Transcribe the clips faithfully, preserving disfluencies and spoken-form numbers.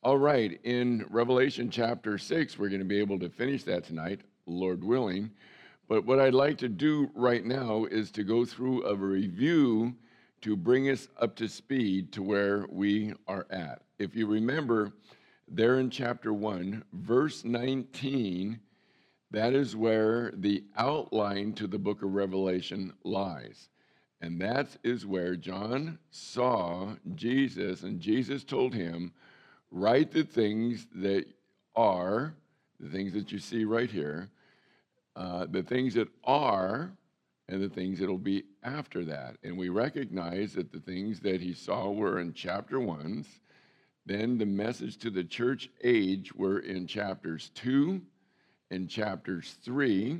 All right, in Revelation chapter six, we're going to be able to finish that tonight, Lord willing. But what I'd like to do right now is to go through a review to bring us up to speed to where we are at. If you remember, there in chapter one, verse nineteen, that is where the outline to the book of Revelation lies. And that is where John saw Jesus, and Jesus told him, write the things that are, the things that you see right here, uh, the things that are, and the things that will be after that. And we recognize that the things that he saw were in chapter ones. Then the message to the church age were in chapters two and chapters three.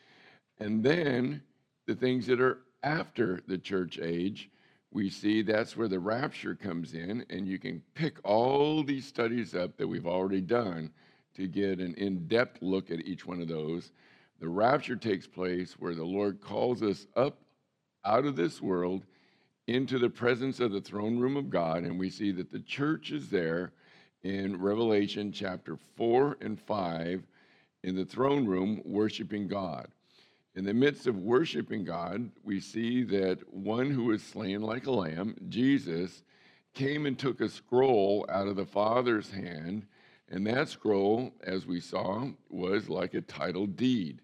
And then the things that are after the church age, we see that's where the rapture comes in, and you can pick all these studies up that we've already done to get an in-depth look at each one of those. The rapture takes place where the Lord calls us up out of this world into the presence of the throne room of God, and we see that the church is there in Revelation chapter four and five in the throne room worshiping God. In the midst of worshiping God, we see that one who was slain like a lamb, Jesus, came and took a scroll out of the Father's hand, and that scroll, as we saw, was like a title deed.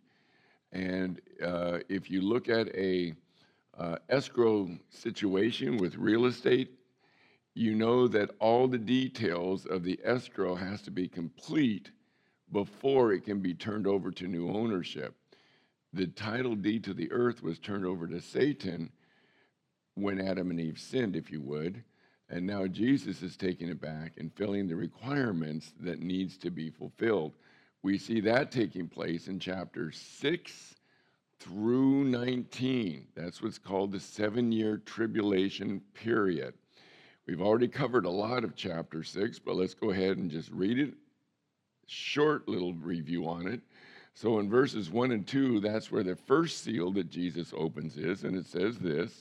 And uh, if you look at a uh, escrow situation with real estate, you know that all the details of the escrow has to be complete before it can be turned over to new ownership. The title deed to the earth was turned over to Satan when Adam and Eve sinned, if you would. And now Jesus is taking it back and filling the requirements that needs to be fulfilled. We see that taking place in chapter six through nineteen. That's what's called the seven-year tribulation period. We've already covered a lot of chapter six, but let's go ahead and just read it. Short little review on it. So in verses one and two, that's where the first seal that Jesus opens is, and it says this,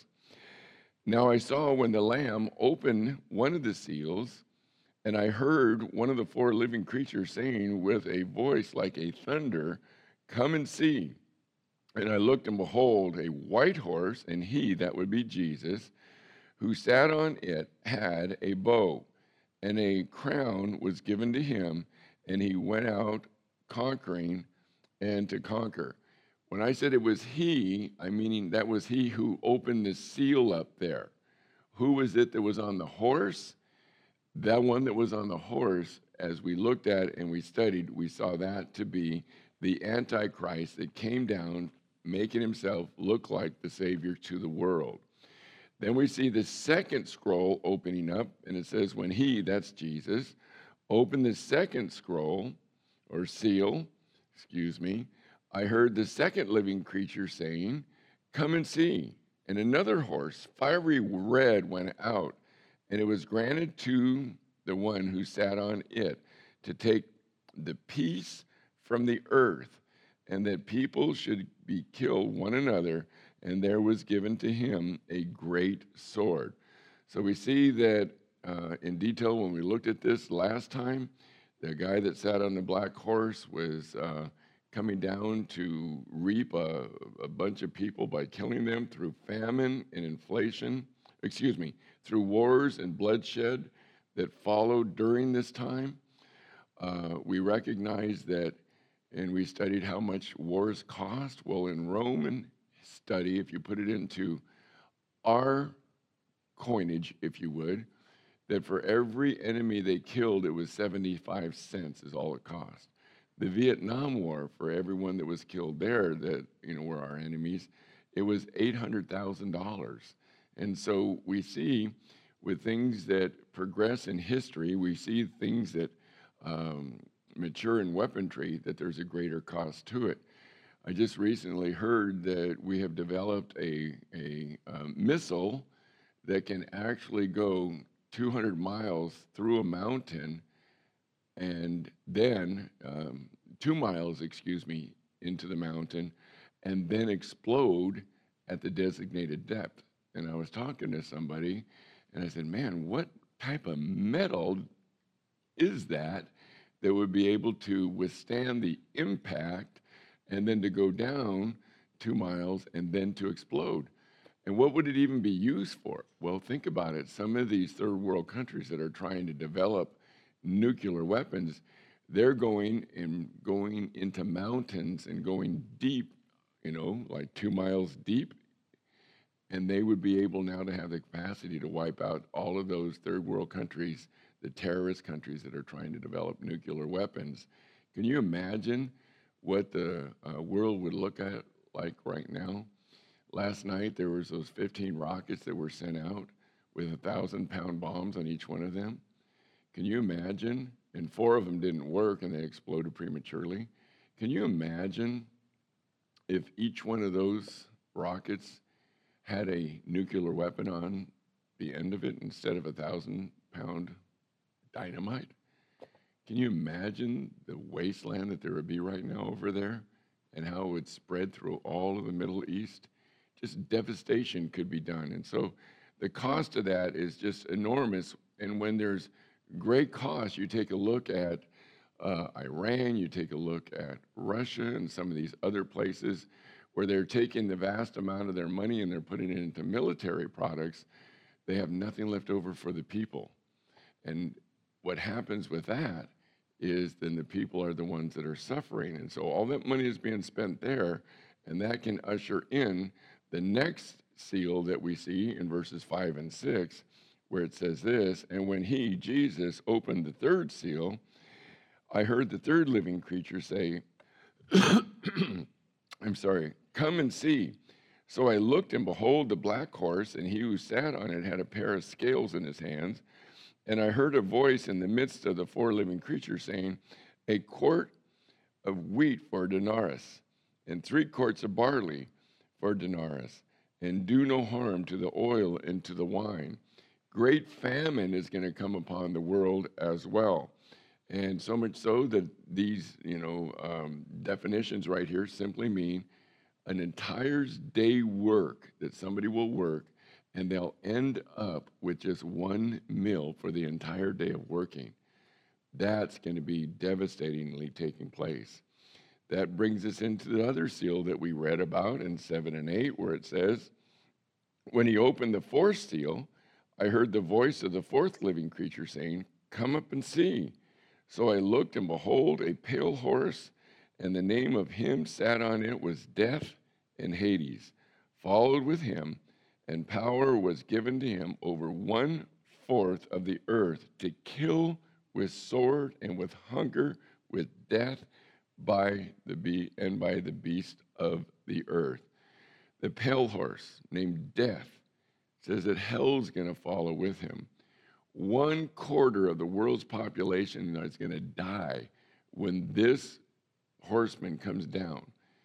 now I saw when the Lamb opened one of the seals, and I heard one of the four living creatures saying with a voice like a thunder, come and see. And I looked, and behold, a white horse, and he, that would be Jesus, who sat on it, had a bow, and a crown was given to him, and he went out conquering and to conquer. When I said it was he, I'm meaning that was he who opened the seal up there. Who was it that was on the horse? That one that was on the horse, as we looked at and we studied, we saw that to be the Antichrist that came down, making himself look like the Savior to the world. Then we see the second scroll opening up, and it says, when he, that's Jesus, opened the second scroll, or seal, excuse me, I heard the second living creature saying, come and see. And another horse, fiery red, went out, and it was granted to the one who sat on it to take the peace from the earth, and that people should be killed one another, and there was given to him a great sword. So we see that uh, in detail when we looked at this last time. The guy that sat on the black horse was uh, coming down to reap a, a bunch of people by killing them through famine and inflation, excuse me, through wars and bloodshed that followed during this time. Uh, we recognize that, and we studied how much wars cost. Well, in Roman study, if you put it into our coinage, if you would, that for every enemy they killed, it was seventy-five cents is all it cost. The Vietnam War, for everyone that was killed there that, you know, were our enemies, it was eight hundred thousand dollars. And so we see with things that progress in history, we see things that um, mature in weaponry, that there's a greater cost to it. I just recently heard that we have developed a, a, um, missile that can actually go two hundred miles through a mountain and then um, two miles, excuse me, into the mountain and then explode at the designated depth. And I was talking to somebody and I said, man, what type of metal is that that would be able to withstand the impact and then to go down two miles and then to explode? And what would it even be used for? Well, think about it. Some of these third world countries that are trying to develop nuclear weapons, they're going and going into mountains and going deep, you know, like two miles deep. And they would be able now to have the capacity to wipe out all of those third world countries, the terrorist countries that are trying to develop nuclear weapons. Can you imagine what the uh, world would look at like right now? Last night, there was those fifteen rockets that were sent out with a thousand pound bombs on each one of them. Can you imagine? And four of them didn't work and they exploded prematurely. Can you imagine if each one of those rockets had a nuclear weapon on the end of it instead of a thousand pound dynamite? Can you imagine the wasteland that there would be right now over there and how it would spread through all of the Middle East? Just devastation could be done. And so the cost of that is just enormous. And when there's great cost, you take a look at uh, Iran, you take a look at Russia and some of these other places where they're taking the vast amount of their money and they're putting it into military products. They have nothing left over for the people. And what happens with that is then the people are the ones that are suffering. And so all that money is being spent there, and that can usher in the next seal that we see in verses five and six, where it says this, and when he, Jesus, opened the third seal, I heard the third living creature say, I'm sorry, come and see. So I looked, and behold, the black horse, and he who sat on it had a pair of scales in his hands. And I heard a voice in the midst of the four living creatures saying, a quart of wheat for a denarius, and three quarts of barley for a denarius, and do no harm to the oil and to the wine. Great famine is going to come upon the world as well. And so much so that these, you know, um, definitions right here simply mean an entire day work that somebody will work, and they'll end up with just one meal for the entire day of working. That's going to be devastatingly taking place. That brings us into the other seal that we read about in seven and eight, where it says, when he opened the fourth seal, I heard the voice of the fourth living creature saying, come up and see. So I looked, and behold, a pale horse, and the name of him sat on it was Death, and Hades followed with him, and power was given to him over one fourth of the earth to kill with sword and with hunger, with death, by the be and by the beast of the earth. The pale horse named Death says that hell's going to follow with him. One quarter of the world's population is going to die when this horseman comes down.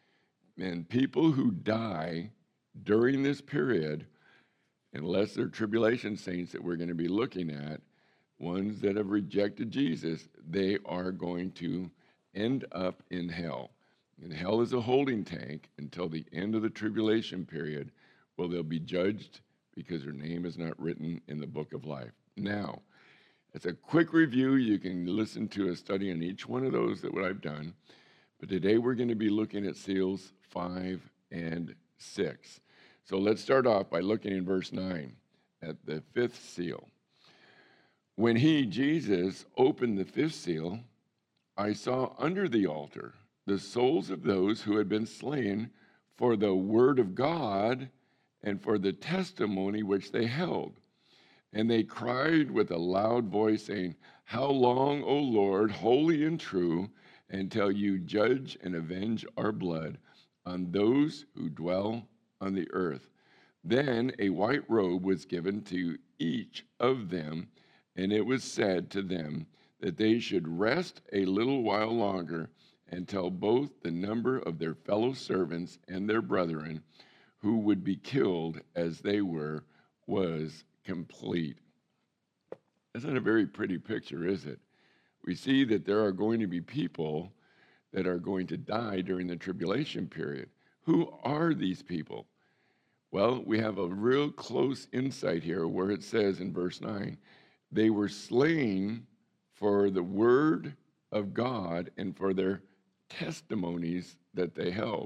And people who die during this period, unless they're tribulation saints that we're going to be looking at, ones that have rejected Jesus, they are going to end up in hell. And hell is a holding tank until the end of the tribulation period, where they'll be judged because their name is not written in the book of life. Now, as a quick review, you can listen to a study on each one of those that what I've done. But today we're going to be looking at seals five and six. So let's start off by looking in verse nine at the fifth seal. When he, Jesus, opened the fifth seal, I saw under the altar the souls of those who had been slain for the word of God and for the testimony which they held. And they cried with a loud voice, saying, how long, O Lord, holy and true, until you judge and avenge our blood on those who dwell on the earth? Then a white robe was given to each of them, and it was said to them that they should rest a little while longer until both the number of their fellow servants and their brethren who would be killed as they were was complete. That's not a very pretty picture, is it? We see that there are going to be people that are going to die during the tribulation period. Who are these people? Well, we have a real close insight here where it says in verse nine, they were slain for the word of God and for their testimonies that they held.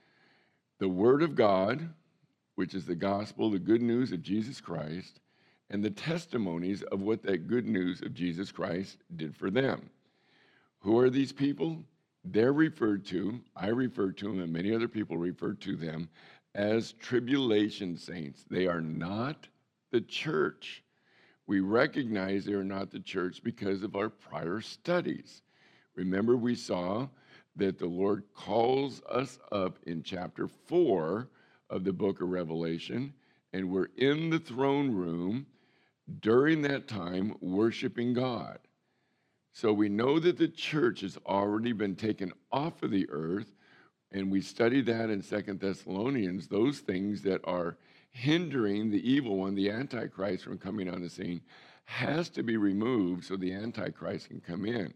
The word of God, which is the gospel, the good news of Jesus Christ, and the testimonies of what that good news of Jesus Christ did for them. Who are these people? They're referred to, I refer to them, and many other people refer to them as tribulation saints. They are not the church. We recognize they are not the church because of our prior studies. Remember, we saw that the Lord calls us up in chapter four of the book of Revelation, and we're in the throne room during that time worshiping God. So we know that the church has already been taken off of the earth, and we study that in Second Thessalonians, those things that are hindering the evil one, the Antichrist, from coming on the scene, has to be removed so the Antichrist can come in.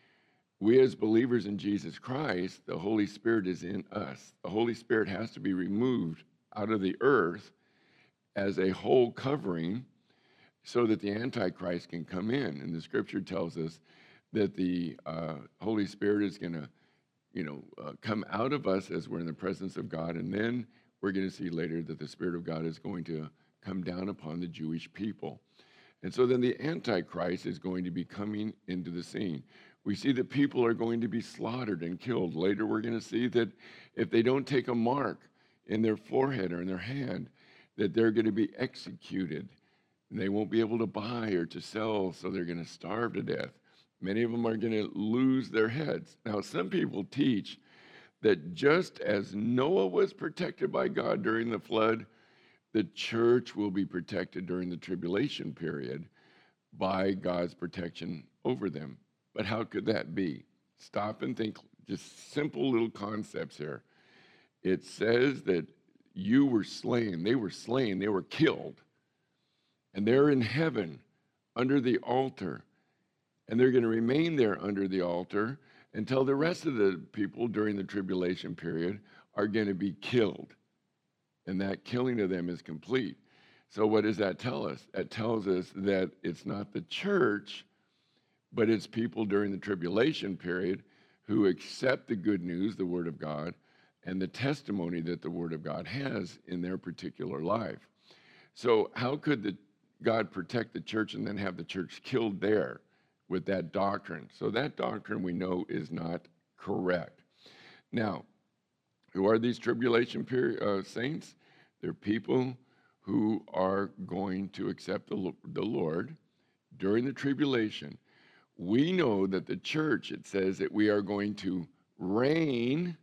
We as believers in Jesus Christ, the Holy Spirit is in us. The Holy Spirit has to be removed out of the earth as a whole covering so that the Antichrist can come in. And the scripture tells us that the uh, Holy Spirit is going to, you know, uh, come out of us as we're in the presence of God. And then we're going to see later that the Spirit of God is going to come down upon the Jewish people. And so then the Antichrist is going to be coming into the scene. We see that people are going to be slaughtered and killed. Later, we're going to see that if they don't take a mark in their forehead or in their hand, that they're going to be executed. And they won't be able to buy or to sell, so they're going to starve to death. Many of them are going to lose their heads. Now, some people teach that just as Noah was protected by God during the flood, the church will be protected during the tribulation period by God's protection over them. But how could that be? Stop and think, just simple little concepts here. It says that you were slain, they were slain, they were killed, and they're in heaven under the altar, and they're going to remain there under the altar until the rest of the people during the tribulation period are going to be killed, and that killing of them is complete. So what does that tell us? That tells us that it's not the church, but it's people during the tribulation period who accept the good news, the Word of God, and the testimony that the Word of God has in their particular life. So how could the, God protect the church and then have the church killed there with that doctrine? So that doctrine we know is not correct. Now, who are these tribulation period, uh, saints? They're people who are going to accept the, the Lord during the tribulation. We know that the church, it says that we are going to reign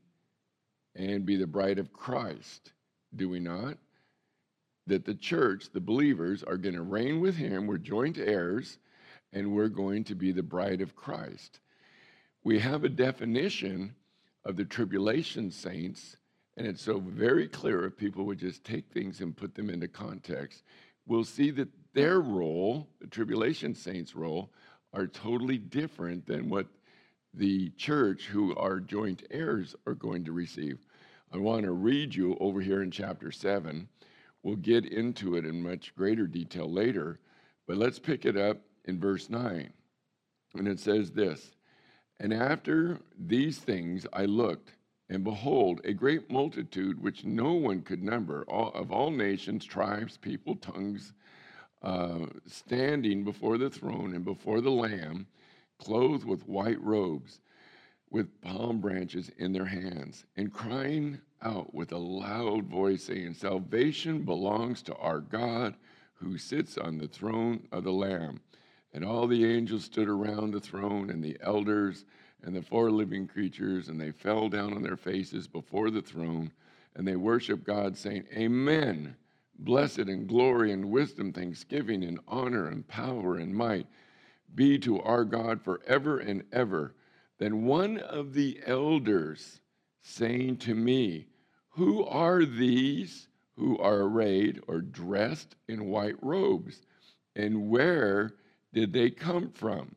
and be the bride of Christ. Do we not? That the church, the believers, are going to reign with him. We're joint heirs, and we're going to be the bride of Christ. We have a definition of the tribulation saints, and it's so very clear if people would just take things and put them into context. We'll see that their role, the tribulation saints' role, are totally different than what the church, who are joint heirs, are going to receive. I want to read you over here in chapter seven. We'll get into it in much greater detail later, but let's pick it up in verse nine. And it says this, "And after these things I looked, and behold, a great multitude which no one could number, all, of all nations, tribes, people, tongues, Uh, standing before the throne and before the Lamb, clothed with white robes, with palm branches in their hands, and crying out with a loud voice, saying, Salvation belongs to our God who sits on the throne of the Lamb. And all the angels stood around the throne, and the elders and the four living creatures, and they fell down on their faces before the throne, and they worshiped God, saying, Amen. Blessed and glory and wisdom, thanksgiving and honor and power and might be to our God forever and ever. Then one of the elders saying to me, Who are these who are arrayed or dressed in white robes? And where did they come from?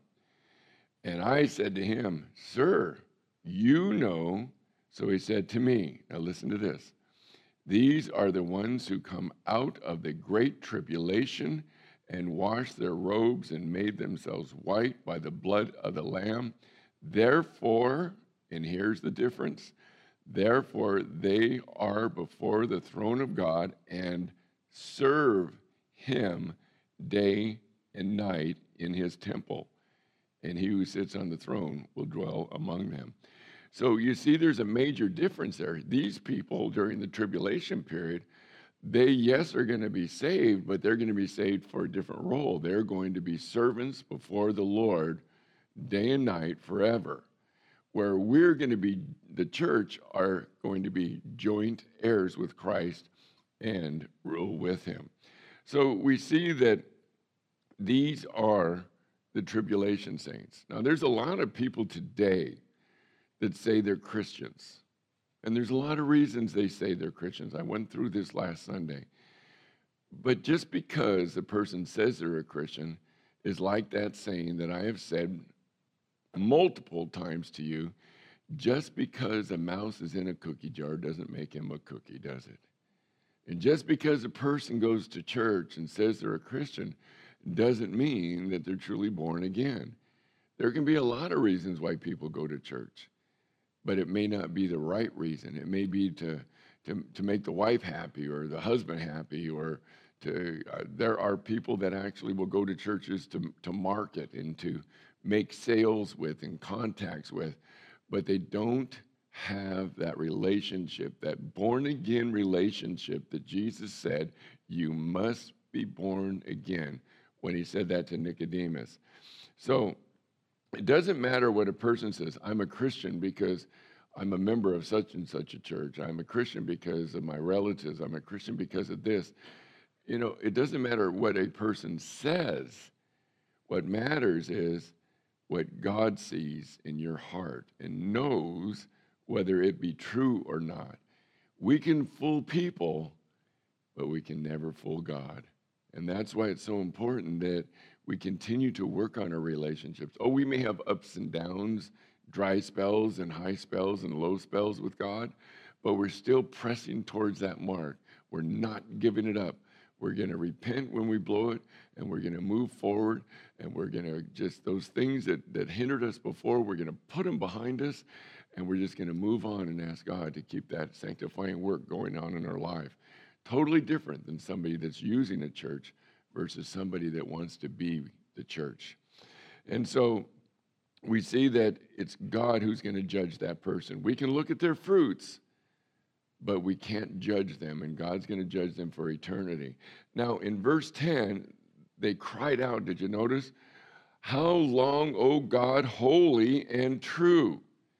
And I said to him, Sir, you know. So he said to me, now listen to this. These are the ones who come out of the great tribulation and washed their robes and made themselves white by the blood of the Lamb. Therefore, and here's the difference, therefore they are before the throne of God and serve him day and night in his temple. And he who sits on the throne will dwell among them. So you see, there's a major difference there. These people during the tribulation period, they, yes, are going to be saved, but they're going to be saved for a different role. They're going to be servants before the Lord day and night forever. Where we're going to be, the church, are going to be joint heirs with Christ and rule with him. So we see that these are the tribulation saints. Now, there's a lot of people today that say they're Christians. And there's a lot of reasons they say they're Christians. I went through this last Sunday. But just because a person says they're a Christian is like that saying that I have said multiple times to you, just because a mouse is in a cookie jar doesn't make him a cookie, does it? And just because a person goes to church and says they're a Christian doesn't mean that they're truly born again. There can be a lot of reasons why people go to church, but it may not be the right reason. It may be to to, to make the wife happy or the husband happy, or to uh, there are people that actually will go to churches to to market and to make sales with and contacts with, but they don't have that relationship, that born again relationship that Jesus said you must be born again when he said that to Nicodemus. So it doesn't matter what a person says. I'm a Christian because I'm a member of such and such a church. I'm a Christian because of my relatives. I'm a Christian because of this. You know, it doesn't matter what a person says. What matters is what God sees in your heart and knows whether it be true or not. We can fool people, but we can never fool God. And that's why it's so important that we continue to work on our relationships. Oh, we may have ups and downs, dry spells and high spells and low spells with God, but we're still pressing towards that mark. We're not giving it up. We're going to repent when we blow it, and we're going to move forward, and we're going to just, those things that, that hindered us before, we're going to put them behind us, and we're just going to move on and ask God to keep that sanctifying work going on in our life. Totally different than somebody that's using a church versus somebody that wants to be the church. And so we see that it's God who's going to judge that person. We can look at their fruits, but we can't judge them, and God's going to judge them for eternity. Now, in verse ten, they cried out. Did you notice? How long, O God, holy and true?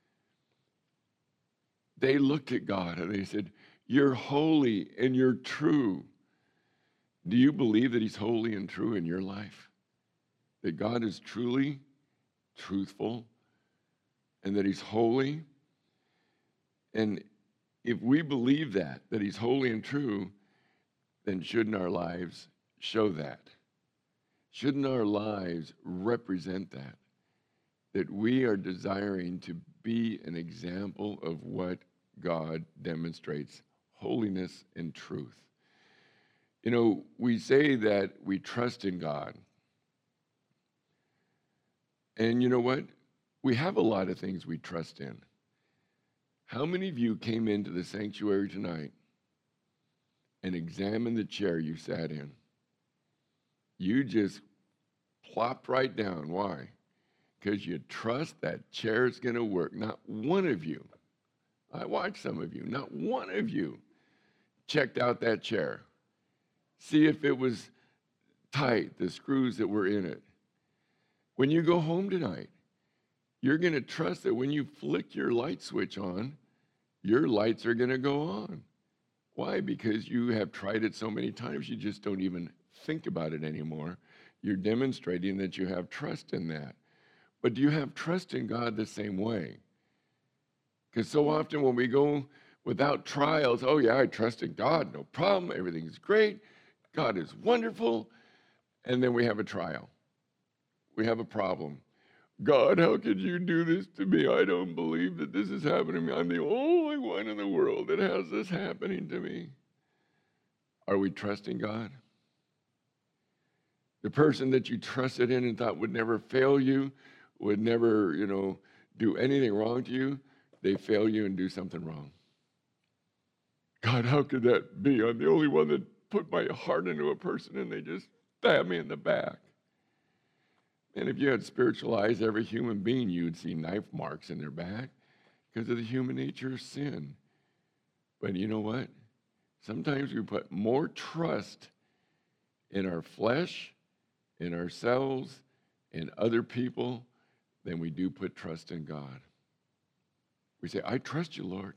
They looked at God and they said, you're holy and you're true. Do you believe that he's holy and true in your life? That God is truly truthful and that he's holy? And if we believe that, that he's holy and true, then shouldn't our lives show that? Shouldn't our lives represent that? That we are desiring to be an example of what God demonstrates, holiness and truth. You know, we say that we trust in God. And you know what? We have a lot of things we trust in. How many of you came into the sanctuary tonight and examined the chair you sat in? You just plopped right down. Why? Because you trust that chair is going to work. Not one of you, I watched some of you, not one of you checked out that chair. See if it was tight, the screws that were in it. When you go home tonight, you're going to trust that when you flick your light switch on, your lights are going to go on. Why? Because you have tried it so many times, you just don't even think about it anymore. You're demonstrating that you have trust in that. But do you have trust in God the same way? Because so often when we go without trials, oh yeah, I trust in God, no problem, everything's great, God is wonderful, and then we have a trial. We have a problem. God, how could you do this to me? I don't believe that this is happening to me. I'm the only one in the world that has this happening to me. Are we trusting God? The person that you trusted in and thought would never fail you, would never, you know, do anything wrong to you, they fail you and do something wrong. God, how could that be? I'm the only one that put my heart into a person and they just stab me in the back. And if you had spiritual eyes, every human being, you would see knife marks in their back because of the human nature of sin. But you know what? Sometimes we put more trust in our flesh, in ourselves, in other people, than we do put trust in God. We say, I trust you, Lord,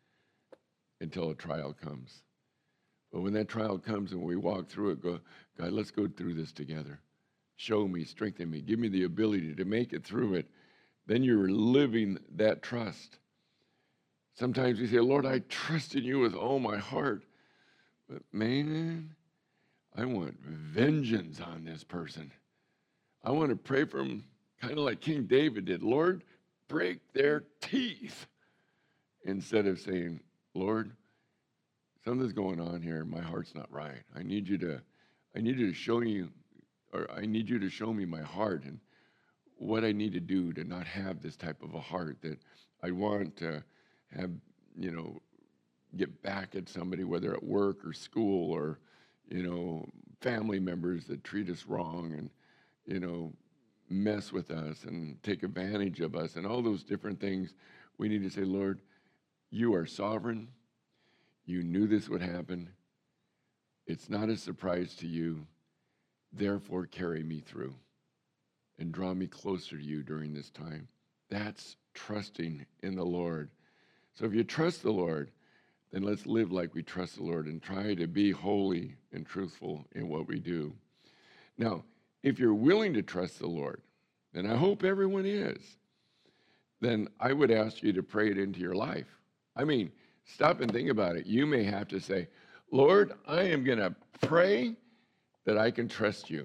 until a trial comes. But when that trial comes and we walk through it, go, God, let's go through this together. Show me, strengthen me, give me the ability to make it through it. Then you're living that trust. Sometimes we say, Lord, I trust in you with all my heart. But man, I want vengeance on this person. I want to pray for him kind of like King David did. Lord, break their teeth. Instead of saying, Lord, something's going on here. My heart's not right. I need you to, I need you to show you, or I need you to show me my heart and what I need to do to not have this type of a heart that I want to have, you know, get back at somebody, whether at work or school or, you know, family members that treat us wrong and, you know, mess with us and take advantage of us and all those different things. We need to say, Lord, you are sovereign. You knew this would happen. It's not a surprise to you. Therefore, carry me through and draw me closer to you during this time. That's trusting in the Lord. So if you trust the Lord, then let's live like we trust the Lord and try to be holy and truthful in what we do. Now, if you're willing to trust the Lord, and I hope everyone is, then I would ask you to pray it into your life. I mean, stop and think about it. You may have to say, Lord, I am going to pray that I can trust you.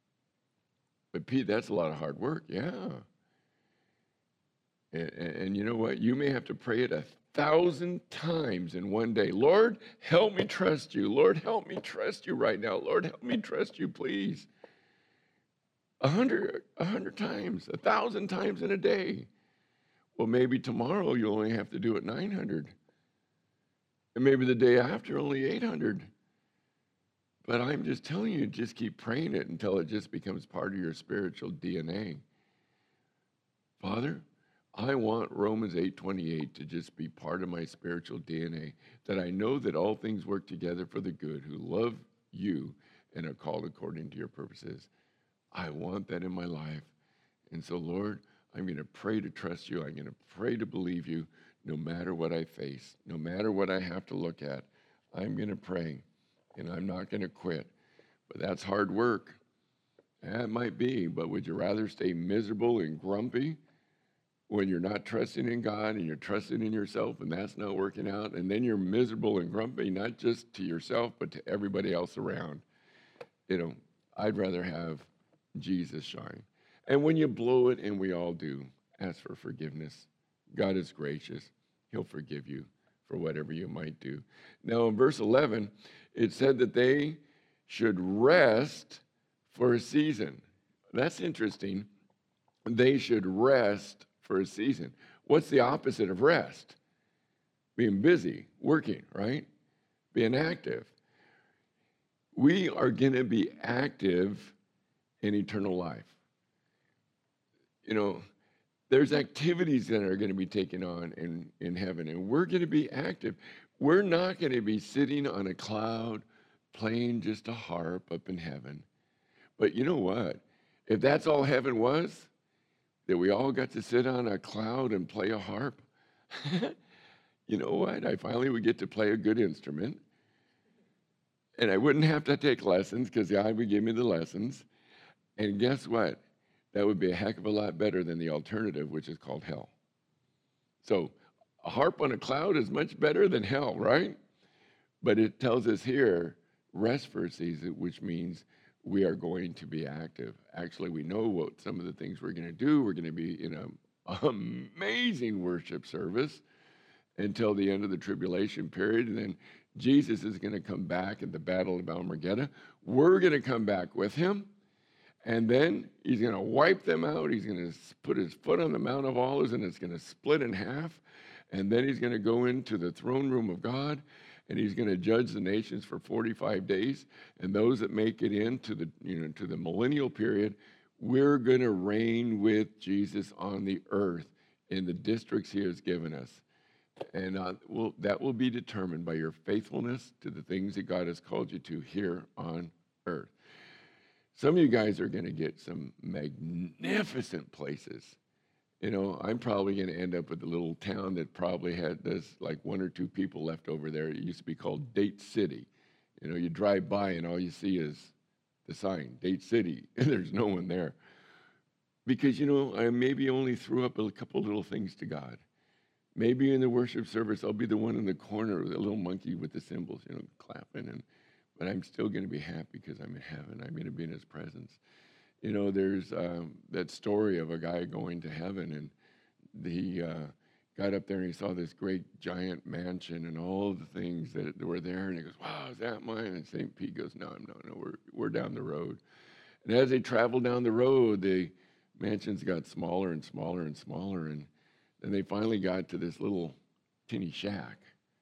But Pete, that's a lot of hard work. Yeah. And, and, and you know what? You may have to pray it a thousand times in one day. Lord, help me trust you. Lord, help me trust you right now. Lord, help me trust you, please. A hundred, a hundred times, a thousand times in a day. Well, maybe tomorrow you only have to do it nine hundred. And maybe the day after only eight hundred. But I'm just telling you, just keep praying it until it just becomes part of your spiritual D N A. Father, I want Romans eight twenty-eight to just be part of my spiritual D N A, that I know that all things work together for the good who love you and are called according to your purposes. I want that in my life. And so, Lord, I'm going to pray to trust you. I'm going to pray to believe you no matter what I face, no matter what I have to look at. I'm going to pray, and I'm not going to quit. But that's hard work. Yeah, it might be, but would you rather stay miserable and grumpy when you're not trusting in God and you're trusting in yourself and that's not working out, and then you're miserable and grumpy, not just to yourself, but to everybody else around? You know, I'd rather have Jesus shine. And when you blow it, and we all do, ask for forgiveness. God is gracious. He'll forgive you for whatever you might do. Now, in verse eleven, it said that they should rest for a season. That's interesting. They should rest for a season. What's the opposite of rest? Being busy, working, right? Being active. We are going to be active in eternal life. You know, there's activities that are going to be taken on in, in heaven, and we're going to be active. We're not going to be sitting on a cloud playing just a harp up in heaven. But you know what? If that's all heaven was, that we all got to sit on a cloud and play a harp, you know what? I finally would get to play a good instrument, and I wouldn't have to take lessons because God would give me the lessons. And guess what? That would be a heck of a lot better than the alternative, which is called hell. So a harp on a cloud is much better than hell, right? But it tells us here, rest for a season, which means we are going to be active. Actually, we know what some of the things we're going to do. We're going to be in an amazing worship service until the end of the tribulation period. And then Jesus is going to come back at the Battle of Armageddon. We're going to come back with him. And then he's going to wipe them out. He's going to put his foot on the Mount of Olives, and it's going to split in half. And then he's going to go into the throne room of God, and he's going to judge the nations for forty-five days. And those that make it into the, you know, to the millennial period, we're going to reign with Jesus on the earth in the districts he has given us. And uh, will, that will be determined by your faithfulness to the things that God has called you to here on earth. Some of you guys are going to get some magnificent places. You know, I'm probably going to end up with a little town that probably had this, like one or two people left over there. It used to be called Date City. You know, you drive by and all you see is the sign, Date City, and there's no one there. Because, you know, I maybe only threw up a couple little things to God. Maybe in the worship service, I'll be the one in the corner with a little monkey with the cymbals, you know, clapping. And but I'm still going to be happy because I'm in heaven. I'm going to be in his presence. You know, there's um, that story of a guy going to heaven, and he uh, got up there and he saw this great giant mansion and all the things that were there. And he goes, wow, is that mine? And Saint Pete goes, no, no, no, we're, we're down the road. And as they traveled down the road, the mansions got smaller and smaller and smaller. And then they finally got to this little tinny shack.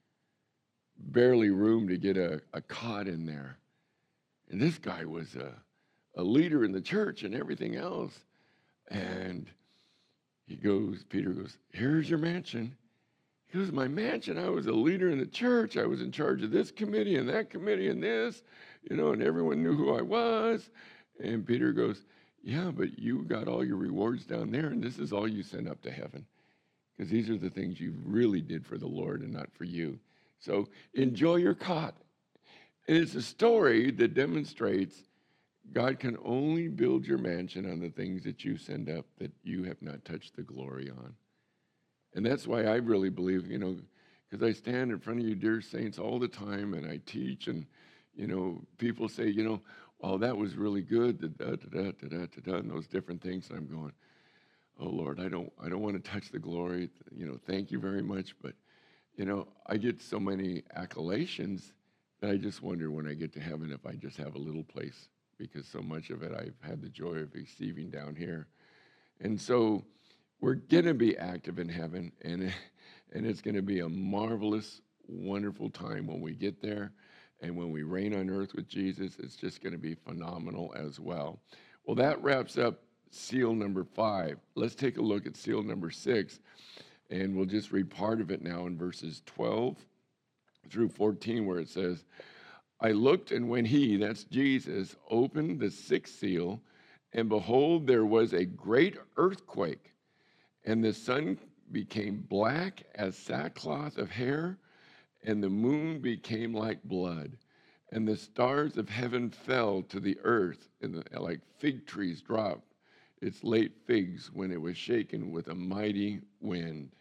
Barely room to get a, a cot in there. And this guy was a, a leader in the church and everything else. And he goes, Peter goes, here's your mansion. He goes, my mansion? I was a leader in the church. I was in charge of this committee and that committee and this, you know, and everyone knew who I was. And Peter goes, yeah, but you got all your rewards down there, and this is all you sent up to heaven. Because these are the things you really did for the Lord and not for you. So enjoy your cot. And it's a story that demonstrates God can only build your mansion on the things that you send up that you have not touched the glory on. And that's why I really believe, you know, because I stand in front of you, dear saints, all the time, and I teach, and, you know, people say, you know, oh, that was really good, da, da, da, da, da, da, da, and those different things. And I'm going, oh, Lord, I don't, I don't want to touch the glory. You know, thank you very much, but you know, I get so many accolations that I just wonder when I get to heaven if I just have a little place, because so much of it I've had the joy of receiving down here. And so we're going to be active in heaven, and, and it's going to be a marvelous, wonderful time when we get there. And when we reign on earth with Jesus, it's just going to be phenomenal as well. Well, that wraps up seal number five. Let's take a look at seal number six. And we'll just read part of it now in verses twelve through fourteen, where it says, I looked, and when he, that's Jesus, opened the sixth seal, and behold, there was a great earthquake, and the sun became black as sackcloth of hair, and the moon became like blood, and the stars of heaven fell to the earth, and the, like fig trees dropped its late figs when it was shaken with a mighty wind.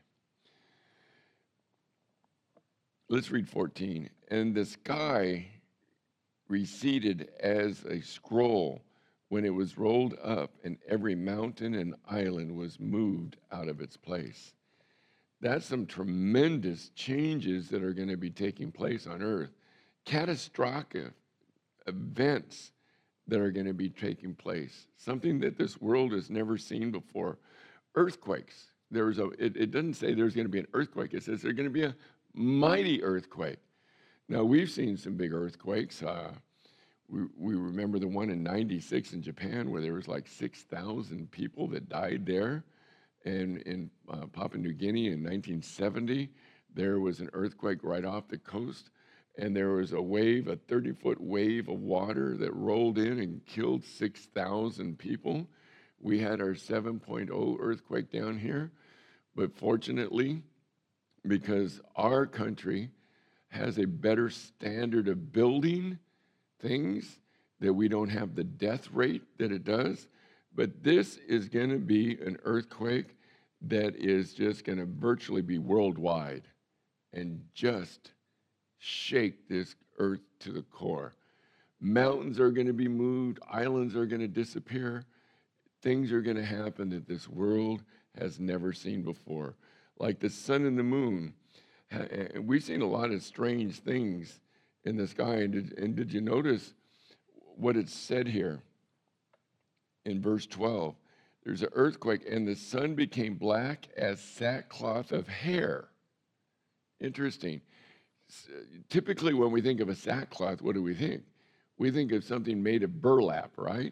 Let's read fourteen. And the sky receded as a scroll when it was rolled up, and every mountain and island was moved out of its place. That's some tremendous changes that are going to be taking place on earth. Catastrophic events that are going to be taking place. Something that this world has never seen before. Earthquakes. There's a. It, it doesn't say there's going to be an earthquake. It says there's going to be a mighty earthquake. Now, we've seen some big earthquakes. Uh, we, we remember the one in ninety-six in Japan where there was like six thousand people that died there. And in uh, Papua New Guinea in nineteen seventy, there was an earthquake right off the coast. And there was a wave, a thirty-foot wave of water that rolled in and killed six thousand people. We had our seven point oh earthquake down here. But fortunately, because our country has a better standard of building things, that we don't have the death rate that it does. But this is going to be an earthquake that is just going to virtually be worldwide and just shake this earth to the core. Mountains are going to be moved. Islands are going to disappear. Things are going to happen that this world has never seen before. Like the sun and the moon. And we've seen a lot of strange things in the sky. And did, and did you notice what it said here? in verse twelve. There's an earthquake, and the sun became black as sackcloth of hair. Interesting. Typically, when we think of a sackcloth, what do we think? We think of something made of burlap, right?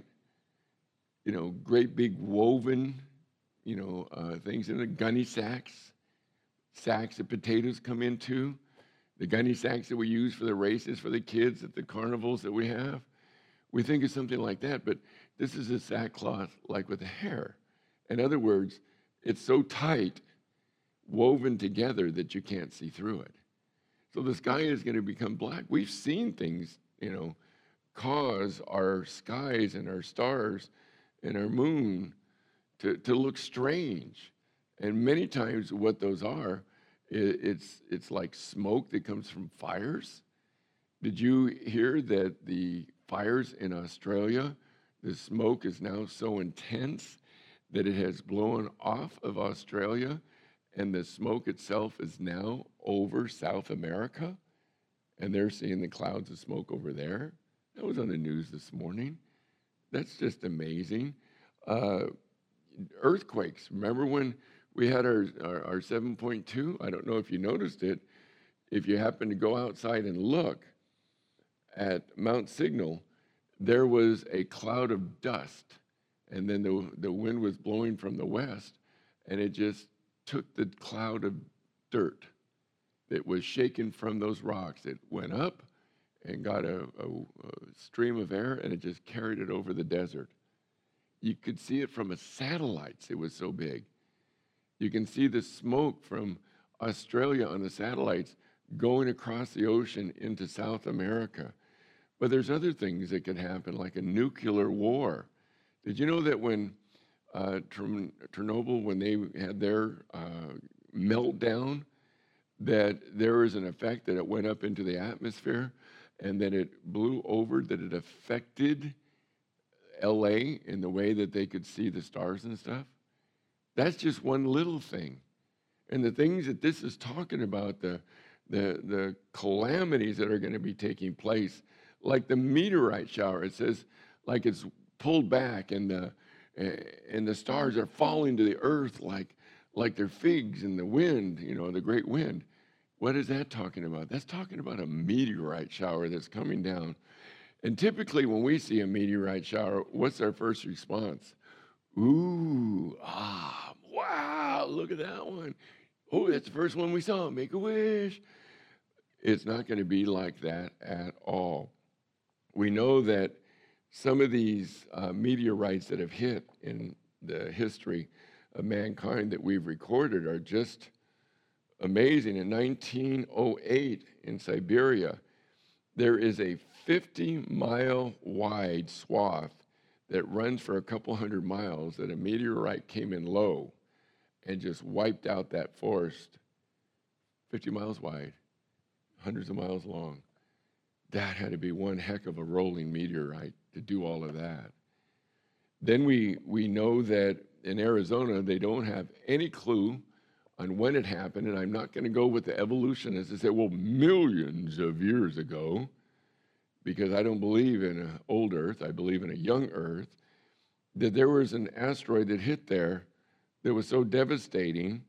You know, great big woven, you know, uh, things in the gunny sacks, sacks that potatoes come into, the gunny sacks that we use for the races for the kids at the carnivals that we have. We think of something like that, but this is a sackcloth like with hair. In other words, it's so tight, woven together that you can't see through it. So the sky is going to become black. We've seen things, you know, cause our skies and our stars and our moon to, to look strange. And many times what those are, it, it's, it's like smoke that comes from fires. Did you hear that the fires in Australia, the smoke is now so intense that it has blown off of Australia, and the smoke itself is now over South America, and they're seeing the clouds of smoke over there? That was on the news this morning. That's just amazing. Uh, earthquakes. Remember when we had our, our, our seven point two? I don't know if you noticed it. If you happen to go outside and look at Mount Signal, there was a cloud of dust, and then the, the wind was blowing from the west, and it just took the cloud of dirt that was shaken from those rocks. It went up and got a, a, a stream of air, and it just carried it over the desert. You could see it from a satellite. It was so big. You can see the smoke from Australia on the satellites going across the ocean into South America. But there's other things that could happen, like a nuclear war. Did you know that when uh, Chernobyl, when they had their uh, meltdown, that there was an effect that it went up into the atmosphere and that it blew over, that it affected L A in the way that they could see the stars and stuff? That's just one little thing. And the things that this is talking about, the, the, the calamities that are going to be taking place, like the meteorite shower, it says like it's pulled back and the, and the stars are falling to the earth like, like they're figs in the wind, you know, the great wind. What is that talking about? That's talking about a meteorite shower that's coming down. And typically when we see a meteorite shower, what's our first response? Ooh, ah, wow, look at that one. Oh, that's the first one we saw, make a wish. It's not going to be like that at all. We know that some of these uh, meteorites that have hit in the history of mankind that we've recorded are just amazing. In nineteen oh eight in Siberia, there is a fifty mile wide swath that runs for a couple hundred miles that a meteorite came in low and just wiped out that forest. fifty miles wide, hundreds of miles long. That had to be one heck of a rolling meteorite to do all of that. Then we, we know that in Arizona, they don't have any clue on when it happened, and I'm not going to go with the evolutionists and say, well, millions of years ago, because I don't believe in an old Earth, I believe in a young Earth, that there was an asteroid that hit there that was so devastating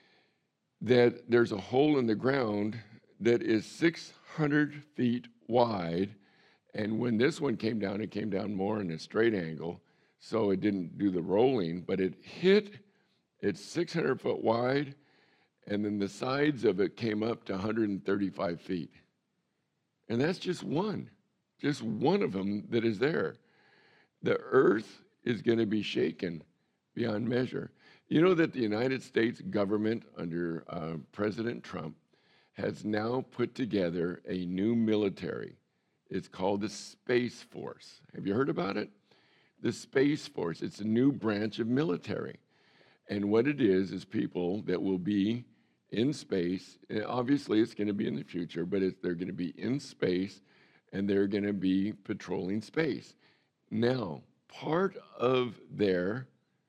that there's a hole in the ground that is six hundred feet wide, and when this one came down, it came down more in a straight angle, so it didn't do the rolling, but it hit, it's six hundred foot wide, and then the sides of it came up to one hundred thirty-five feet. And that's just one, just one of them that is there. The earth is going to be shaken beyond measure. You know that the United States government under uh, President Trump has now put together a new military. It's called the Space Force. Have you heard about it? The Space Force, it's a new branch of military. And what it is, is people that will be in space. And obviously, it's going to be in the future, but it's, they're going to be in space, and they're going to be patrolling space. Now, part of their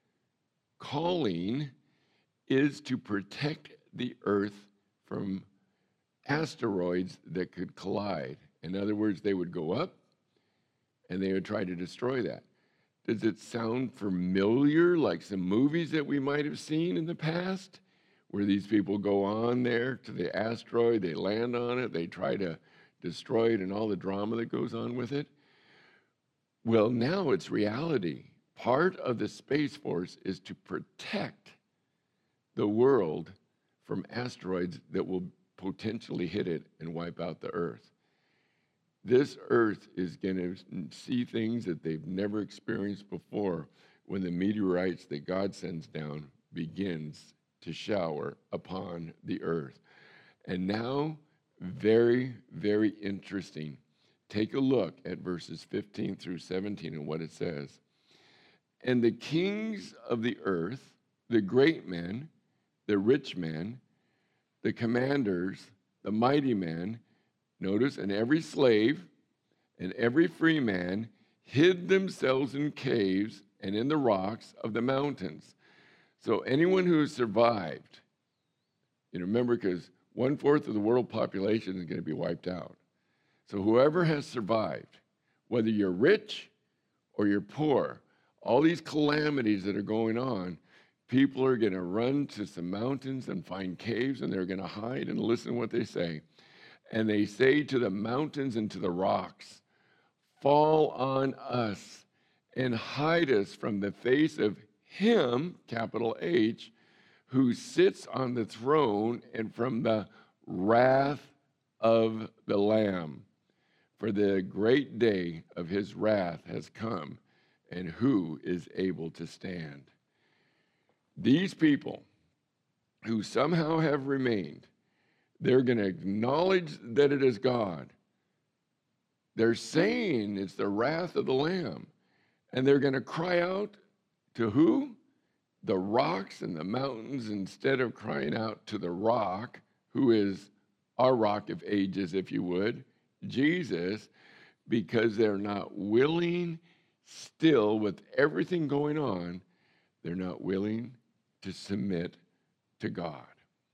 calling is to protect the Earth from asteroids that could collide. In other words, they would go up, and they would try to destroy that. Does it sound familiar, like some movies that we might have seen in the past, where these people go on there to the asteroid, they land on it, they try to destroy it, and all the drama that goes on with it? Well, now it's reality. Part of the Space Force is to protect the world from asteroids that will potentially hit it and wipe out the Earth. This Earth is going to see things that they've never experienced before when the meteorites that God sends down begins to shower upon the Earth. And now, very, very interesting. Take a look at verses fifteen through seventeen and what it says. And the kings of the earth, the great men, the rich men, the commanders, the mighty men, notice, and every slave and every free man hid themselves in caves and in the rocks of the mountains. So anyone who has survived, you know, remember, because one-fourth of the world population is going to be wiped out. So whoever has survived, whether you're rich or you're poor, all these calamities that are going on, people are going to run to some mountains and find caves, and they're going to hide and listen to what they say. And they say to the mountains and to the rocks, fall on us and hide us from the face of him, capital H, who sits on the throne, and from the wrath of the Lamb. For the great day of his wrath has come, and who is able to stand? These people who somehow have remained, they're going to acknowledge that it is God. They're saying it's the wrath of the Lamb. And they're going to cry out to who? The rocks and the mountains, instead of crying out to the rock, who is our rock of ages, if you would, Jesus, because they're not willing, still with everything going on, they're not willing to submit to God.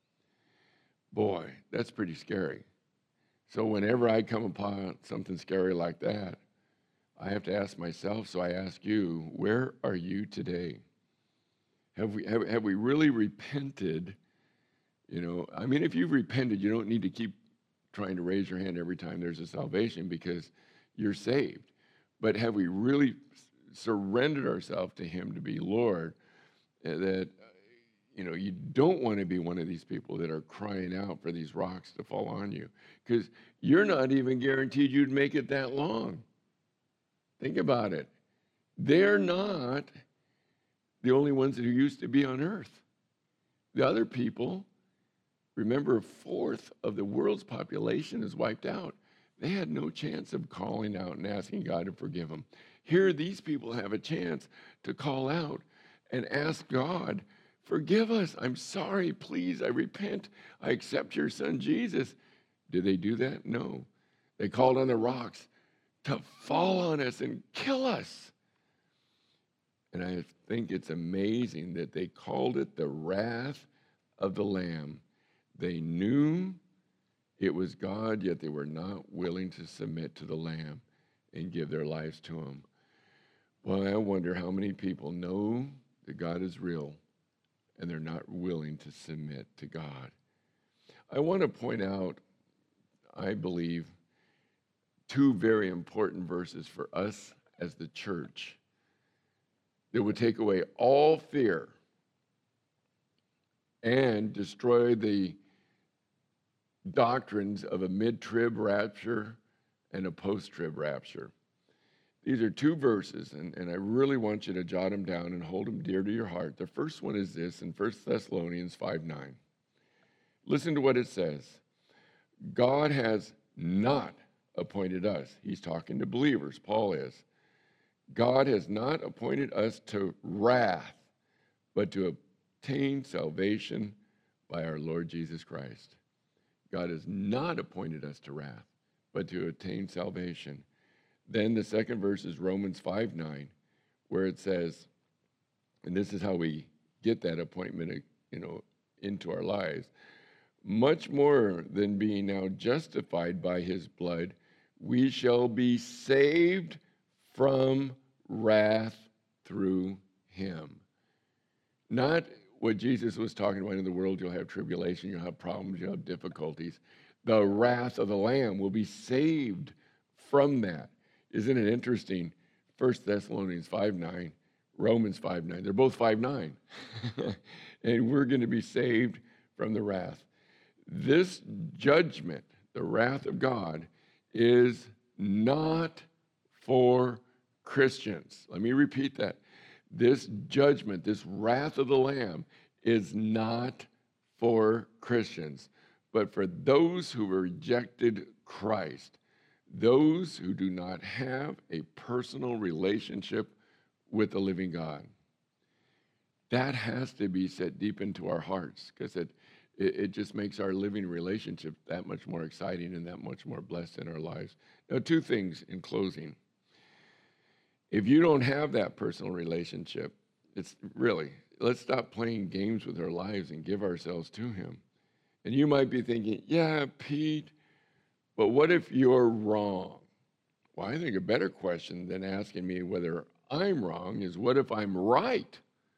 Boy, that's pretty scary. So whenever I come upon something scary like that, I have to ask myself, so I ask you, where are you today? Have we, have, have we really repented? You know, I mean, if you've repented, you don't need to keep trying to raise your hand every time there's a salvation, because you're saved. But have we really surrendered ourselves to him to be Lord? uh, That, you know, you don't want to be one of these people that are crying out for these rocks to fall on you, because you're not even guaranteed you'd make it that long. Think about it. They're not the only ones that used to be on earth. The other people, remember, a fourth of the world's population is wiped out. They had no chance of calling out and asking God to forgive them. Here, these people have a chance to call out and ask God, forgive us. I'm sorry. Please, I repent. I accept your son, Jesus. Did they do that? No. They called on the rocks to fall on us and kill us. And I think it's amazing that they called it the wrath of the Lamb. They knew it was God, yet they were not willing to submit to the Lamb and give their lives to him. Well, I wonder how many people know that God is real and they're not willing to submit to God. I want to point out, I believe, two very important verses for us as the church that would take away all fear and destroy the doctrines of a mid-trib rapture and a post-trib rapture. These are two verses, and, and I really want you to jot them down and hold them dear to your heart. The first one is this in First Thessalonians five nine. Listen to what it says. God has not appointed us. He's talking to believers, Paul is. God has not appointed us to wrath, but to obtain salvation by our Lord Jesus Christ. God has not appointed us to wrath, but to attain salvation. Then the second verse is Romans five nine, where it says, and this is how we get that appointment, you know, into our lives. Much more than being now justified by his blood, we shall be saved from wrath through him. Not what Jesus was talking about in the world. You'll have tribulation, you'll have problems, you'll have difficulties. The wrath of the Lamb will be saved from that. Isn't it interesting? First Thessalonians five nine, Romans five nine. They're both five nine. And we're going to be saved from the wrath. This judgment, the wrath of God, is not for Christians. Let me repeat that. This judgment, this wrath of the Lamb, is not for Christians, but for those who rejected Christ, those who do not have a personal relationship with the living God. That has to be set deep into our hearts, because it, it, it just makes our living relationship that much more exciting and that much more blessed in our lives. Now, two things in closing. If you don't have that personal relationship, it's really, let's stop playing games with our lives and give ourselves to him. And you might be thinking, yeah, Pete, but what if you're wrong? Well, I think a better question than asking me whether I'm wrong is, what if I'm right?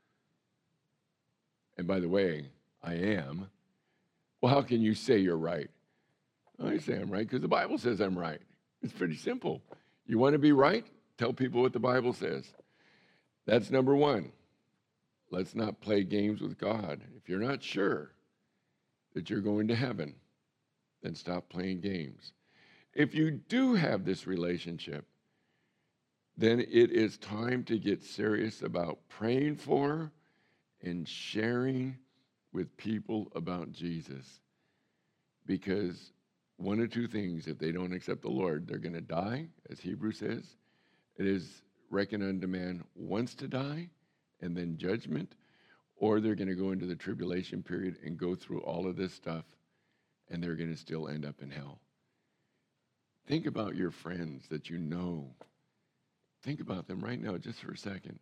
And by the way, I am. Well, how can you say you're right? I say I'm right because the Bible says I'm right. It's pretty simple. You want to be right? Tell people what the Bible says. That's number one. Let's not play games with God. If you're not sure that you're going to heaven, then stop playing games. If you do have this relationship, then it is time to get serious about praying for and sharing with people about Jesus. Because one of two things, if they don't accept the Lord, they're going to die, as Hebrews says. It is reckoned unto man once to die and then judgment, or they're going to go into the tribulation period and go through all of this stuff, and they're going to still end up in hell. Think about your friends that you know. Think about them right now, just for a second,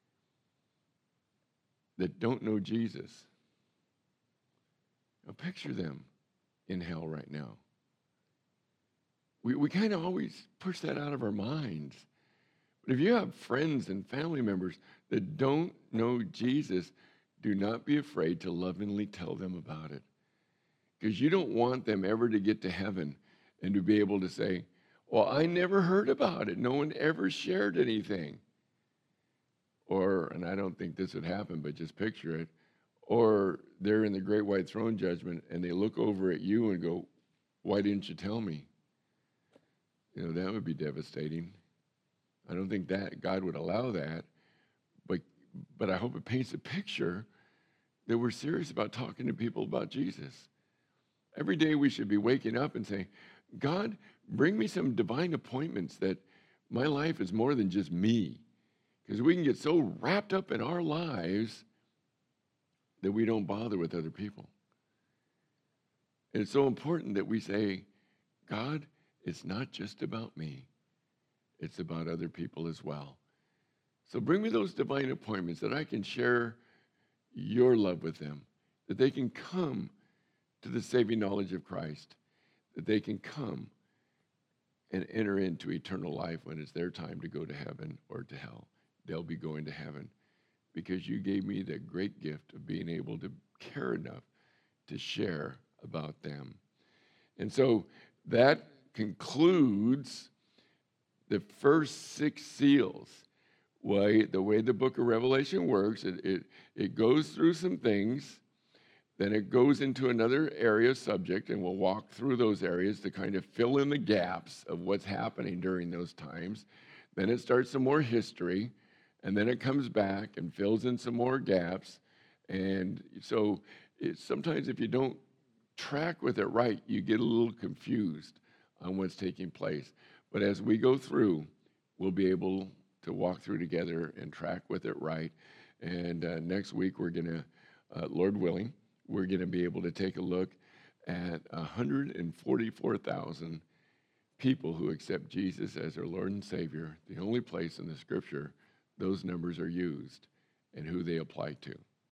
that don't know Jesus. Now picture them in hell right now. We, we kind of always push that out of our minds. But if you have friends and family members that don't know Jesus, do not be afraid to lovingly tell them about it. Because you don't want them ever to get to heaven and to be able to say, well, I never heard about it. No one ever shared anything. Or, and I don't think this would happen, but just picture it. Or they're in the great white throne judgment and they look over at you and go, why didn't you tell me? You know, that would be devastating. I don't think that God would allow that, but but I hope it paints a picture that we're serious about talking to people about Jesus. Every day we should be waking up and saying, God, bring me some divine appointments that my life is more than just me. Because we can get so wrapped up in our lives that we don't bother with other people. And it's so important that we say, God, it's not just about me. It's about other people as well. So bring me those divine appointments that I can share your love with them, that they can come to the saving knowledge of Christ, that they can come and enter into eternal life when it's their time to go to heaven or to hell. They'll be going to heaven because you gave me the great gift of being able to care enough to share about them. And so that concludes the first six seals. Why, the way the book of Revelation works, it, it, it goes through some things, then it goes into another area subject, and we'll walk through those areas to kind of fill in the gaps of what's happening during those times. Then it starts some more history, and then it comes back and fills in some more gaps. And so it, sometimes if you don't track with it right, you get a little confused on what's taking place. But as we go through, we'll be able to walk through together and track with it right. And uh, next week, we're going to, uh, Lord willing, we're going to be able to take a look at one hundred forty-four thousand people who accept Jesus as their Lord and Savior, the only place in the Scripture those numbers are used, and who they apply to.